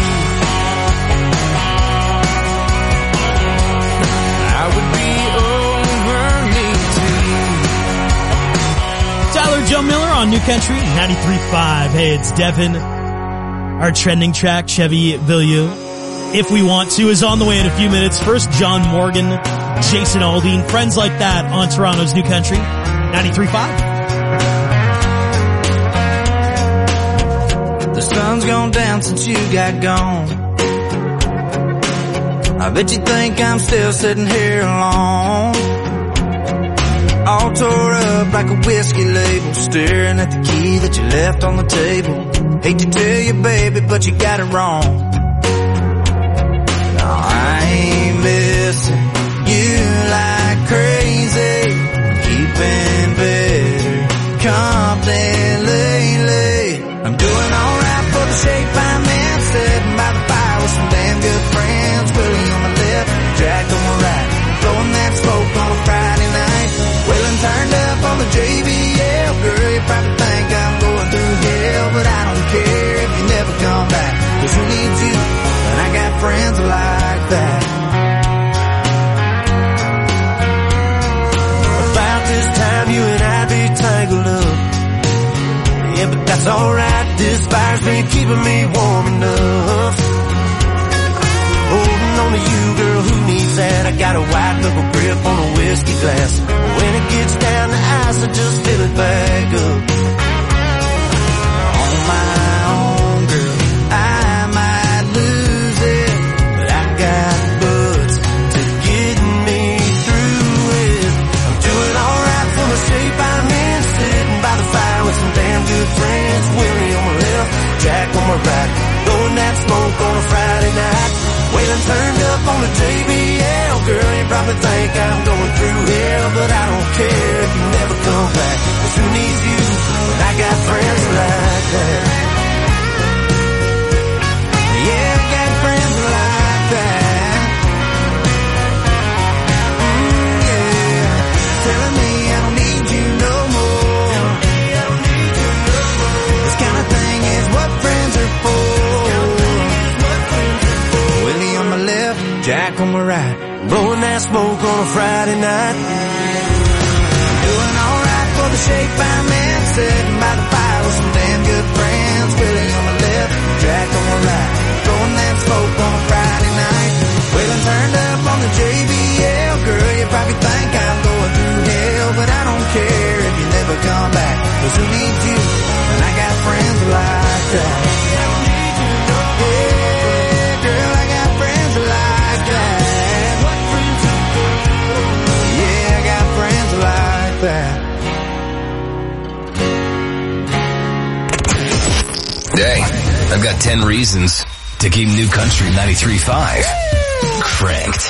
I would be over me too. Tyler Joe Miller on New Country 93.5. Hey, it's Devin. Our trending track, Chevy Villieu, If We Want To, is on the way in a few minutes. First, John Morgan, Jason Aldean, Friends Like That on Toronto's New Country 93.5. The sun's gone down since you got gone. I bet you think I'm still sitting here alone, all tore up like a whiskey label, staring at the key that you left on the table. Hate to tell you, baby, but you got it wrong. No, I ain't missing you like crazy, keeping better company lately. I'm doing alright for the shape I'm in, sitting by the fire with some damn good friends. Willie on my left, Jack on my right, blowing that smoke on a Friday night. Wailing turned up on the JBL. Girl, you probably think I'm going through hell, but I don't care if you never come back, 'cause who needs you when I got friends like that? About this time you and I'd be tangled up. Yeah, but that's alright, this fire's been keeping me warm enough. Holding on to you, girl, who needs that? I got a white knuckle grip on a whiskey glass. When it gets down the ice, I just fill it back up. On my own, girl, I might lose it, but I got butts to get me through it. I'm doing alright for the shape I'm in, sitting by the fire with some damn good friends. Willie on my left, Jack on my right, blowing that smoke on a Friday night. Wailing turned up on the JBL. Girl, you probably think I'm going through hell, but I don't care if you never come back, 'cause who needs you when I got friends like that? Yeah, I got friends like that. Yeah, telling me I don't need you no more. This kind of thing is what friends are for. Willie on my left, Jack on my right, blowing that smoke on a Friday night. Doing alright for the shape I'm in, sitting by the fire with some damn good friends. Willie on my left, Jack on my right, throwing that smoke on a Friday night. Waylon turned up on the JBL. Girl, you probably think I'm going through hell, but I don't care if you never come back, 'cause who needs you when I got friends like that? Yeah, girl, I got friends like that. Yeah, I got friends like that. Hey, I've got 10 reasons to keep New Country 93.5 cranked.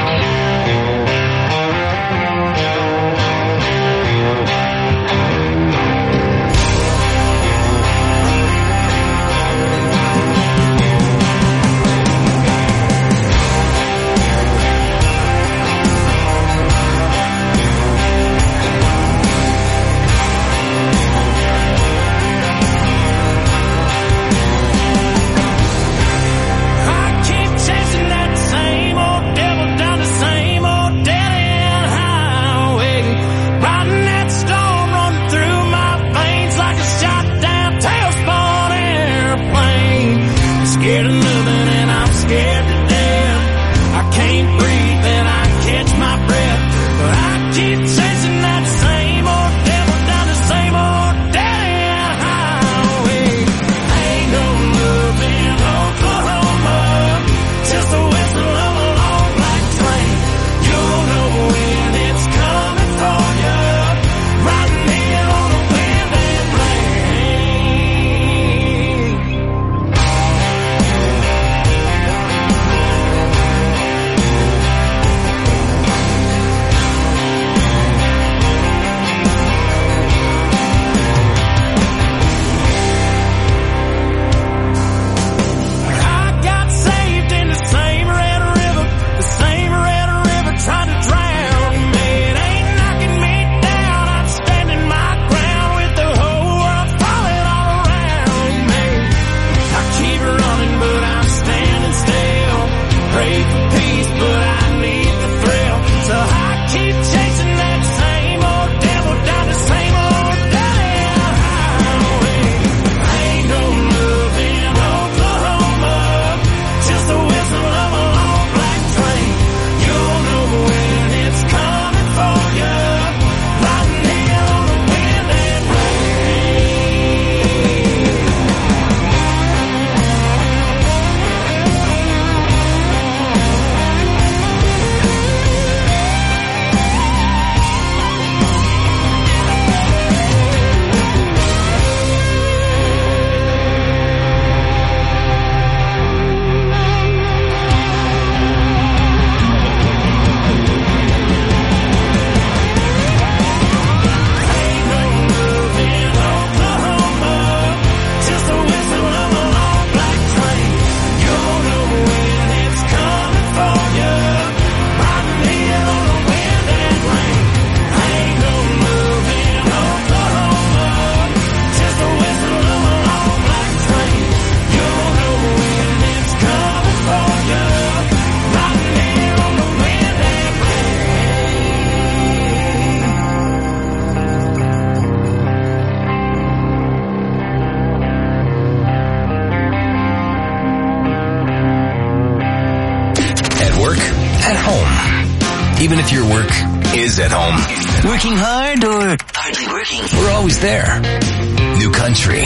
Even if your work is at home. Working hard or hardly working? We're always there. New Country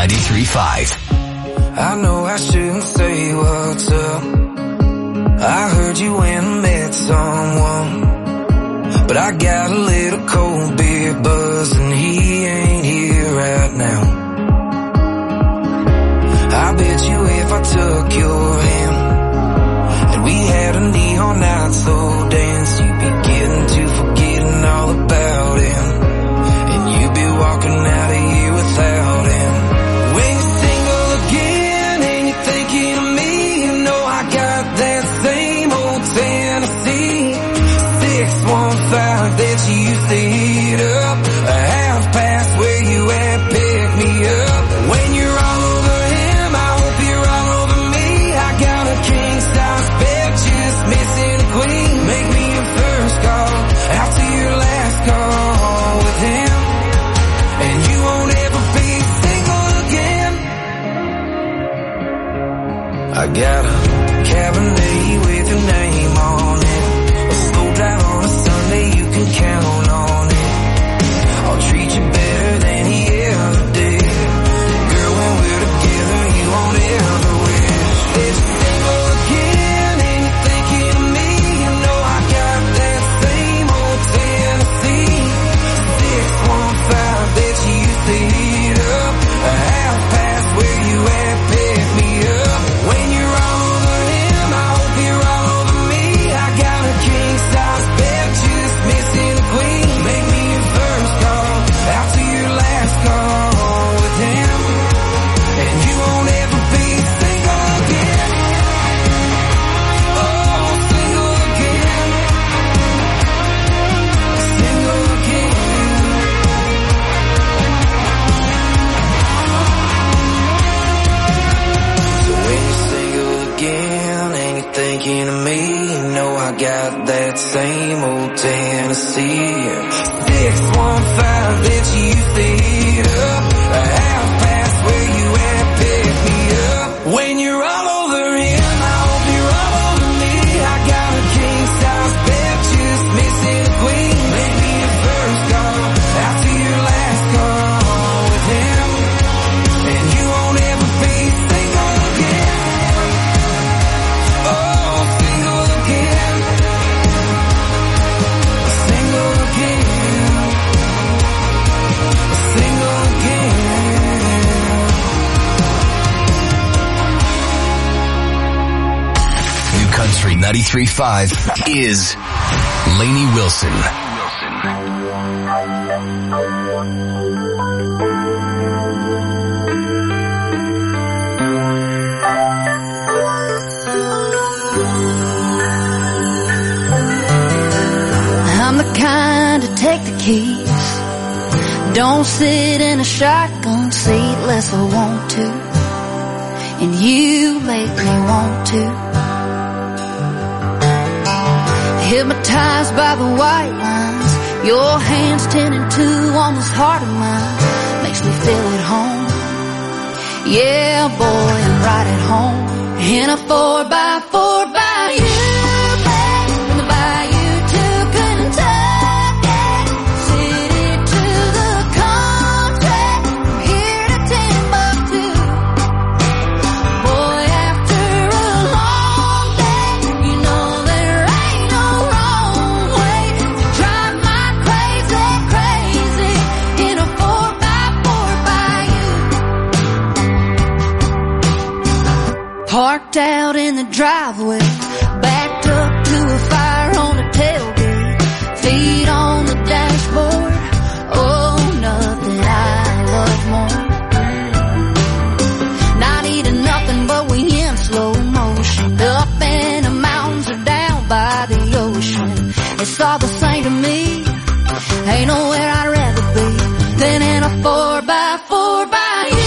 93.5. I know I shouldn't say what's up. I heard you went and met someone, but I got a little cold beer buzz and he ain't here right now. I bet you if I took your hand and we had a neon night slow dance, you'd be getting to forgetting all about him, and you'd be walking out of here without him. When you're single again and you're thinking of me, you know I got that same old Tennessee 615 that you used to heat up. A half past where you at, pick me up. When you're all over him, I hope you're all over I got a Cabernet with your name on it. A slow drive on a Sunday, you can count on it. I'll treat you better than he ever did. Girl, when we're together, you won't ever wish. If you're single again and you're thinking of me, you know I got that same old Tennessee 615 that you used to heat up. A half past where you at, pick me up. When you're all over him, I hope you're all over me. I got a king size bed, just missing a queen. Make me your first call, after your last call with him. And you won't ever be single again. Oh, single again. Single again. So when you're single again and you're thinking of me, you know I got that same old Tennessee 615 that you used to heat up. A half past where you at, pick me up. When you're all over him, I hope you're all over me. I got a king size bed, just missing a queen. Make me your first call, after your last call with him. And you won't ever be single again. Oh, single again. Single again. Single again. New Country 93.5 is Lainey Wilson. I'm the kind to take the keys. Don't sit in a shotgun seat unless I want to. And you make me want to. Hypnotized by the white lines, your hands tending to on this heart of mine. Makes me feel at home. Yeah, boy, I'm right at home. In a 4x4 by you. Parked out in the driveway, backed up to a fire on the tailgate, feet on the dashboard. Oh, nothing I love more. Not eating nothing, but we in slow motion, up in the mountains or down by the ocean. It's all the same to me. Ain't nowhere I'd rather be than in a 4x4 by you.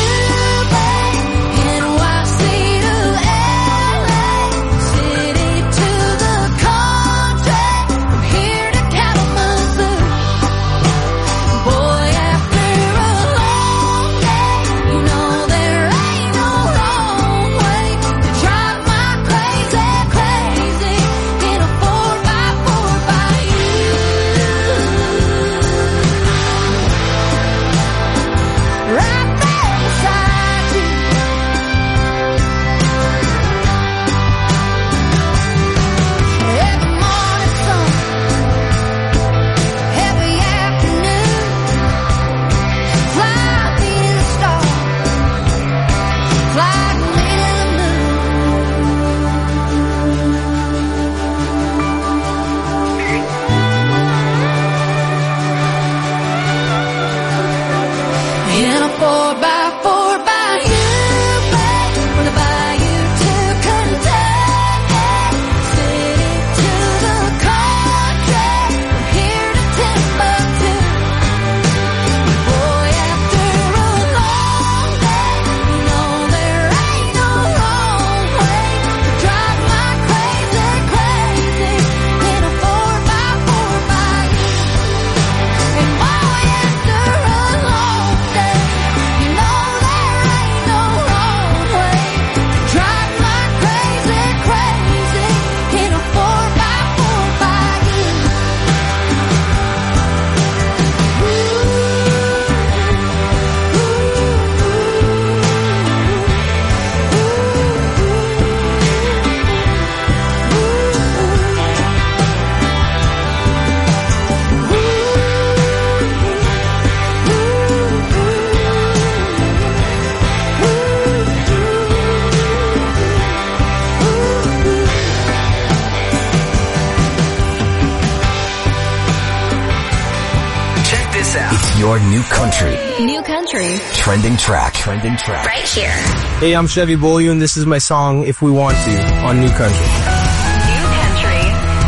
your new country. New country. Trending track. Right here. Hey, I'm Chevy Bullion. This is my song, If We Want To, on New Country. New country.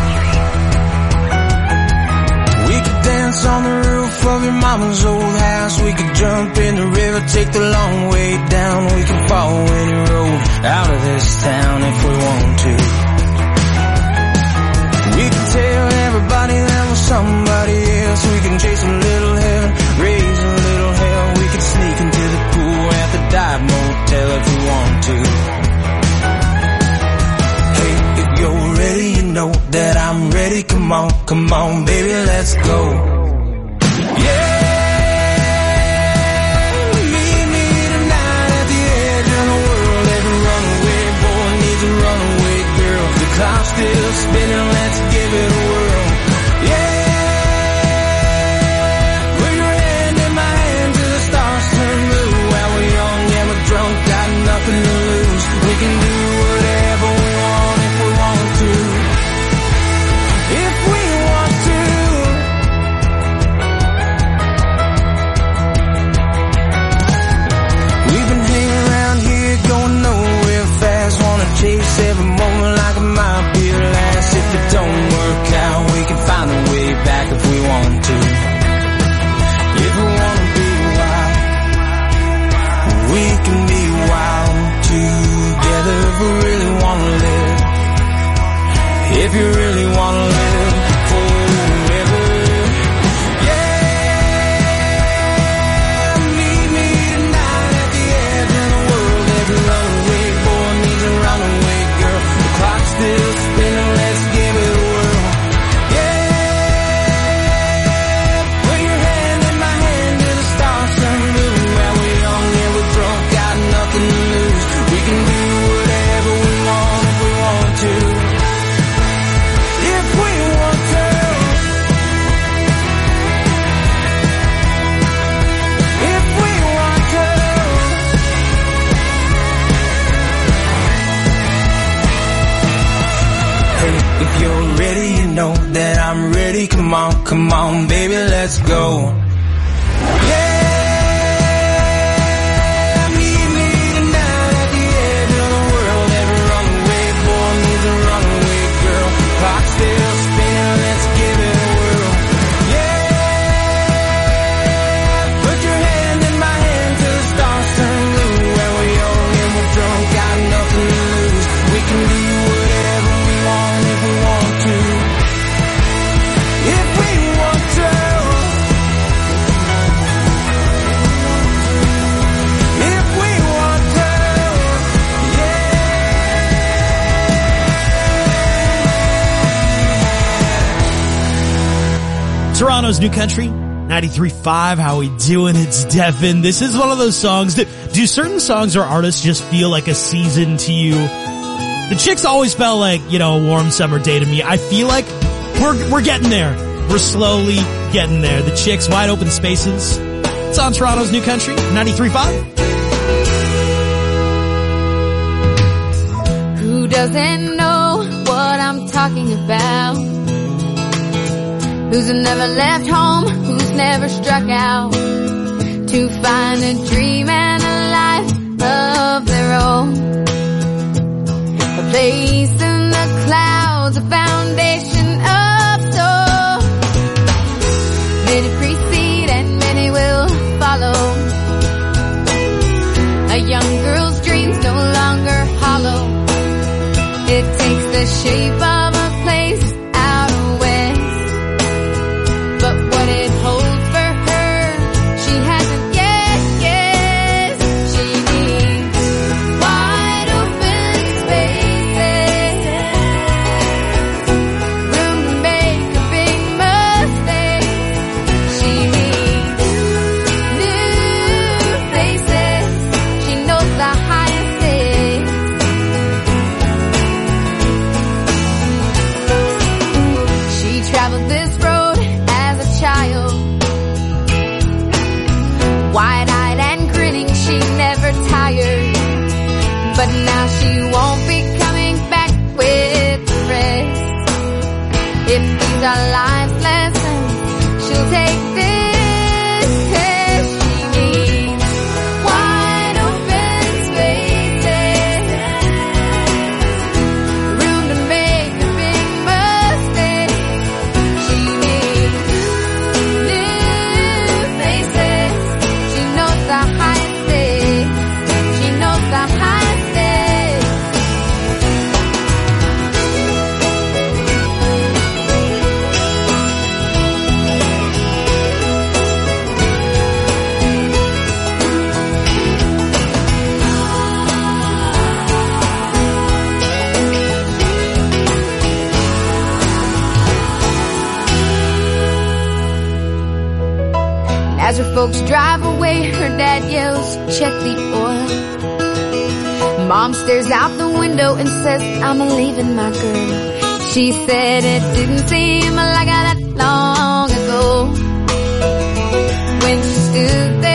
We could dance on the roof of your mama's old house. We could jump in the river, take the long way down. We could follow any road out of this town if we want to. We can tell everybody that we're somebody else. We can chase a little hell, raise a little hell. We can sneak into the pool at the dive motel if we want to. Hey, if you're ready, you know that I'm ready. Come on, baby, let's go. Yeah. Meet me tonight at the edge of the world. Every runaway boy needs a runaway girl. The clock's still spinning, let's give it a whirl. Yeah, put your hand in my hand till the stars turn blue. While we're young and we're drunk, got nothing to lose. We can do whatever we want if we want to. If we want to. We've been hanging around here, going nowhere fast. Wanna chase every moment like it might be the last. If it don't work out, we can find a way back if we want to. If we wanna be wild, we can be wild together. If we really wanna live, if you really wanna live forever. Yeah, meet me tonight at the edge of the world. Every runaway boy needs a runaway girl. The clock's still spinning, let's give it a whirl. Yeah, put your hand in my hand till the stars turn blue. While we're young and we're drunk, got nothing to lose. We can do whatever we want if we want to. If we want to. If we want to. Hey, if you're ready, you know that I'm ready. Come on, baby, let's go. Yeah, meet me tonight at the edge of the world. Every runaway boy needs a runaway girl. Clock still spinning, let's give it a whirl. Yeah, put your hand in my hand till the stars turn blue. When we're young and we're drunk, got nothing to lose. We can do whatever we want if we want to. If we want to. If we want to. Toronto's New Country, 93.5, how we doing? It's Devin. This is one of those songs that, do certain songs or artists just feel like a season to you? The Chicks always felt like, a warm summer day to me. I feel like we're getting there. We're slowly getting there. The Chicks, Wide Open Spaces. It's on Toronto's New Country, 93.5. Who doesn't know what I'm talking about? Who's never left home, who's never struck out to find a dream and a life of their own. A place in the clouds, a foundation of soul. Many precede and many will follow. A young girl's dreams no longer hollow. It takes the shape of a place out west. But what it holds for her, she hasn't yet guessed. She needs wide open spaces, room to make a big mistake. She needs new places. She knows the highest stakes. folks drive away, her dad yells, check the oil. Mom stares out the window and says, I'm leaving my girl. She said it didn't seem like that long ago when she stood there